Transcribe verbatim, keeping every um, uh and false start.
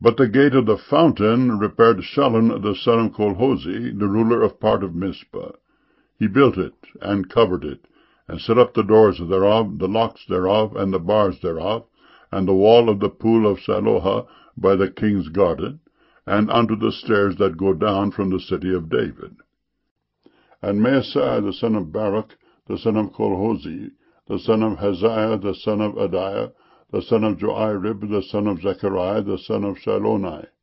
But the gate of the fountain repaired Shallun the son of Colhozeh, the ruler of part of Mizpah. He built it, and covered it, and set up the doors thereof, the locks thereof, and the bars thereof, and the wall of the pool of Siloah by the king's garden, and unto the stairs that go down from the city of David. And Maaseiah the son of Baruch, the son of Colhozeh, the son of Haziah, the son of Adiah, the son of Joarib, the son of Zechariah, the son of Shilonai,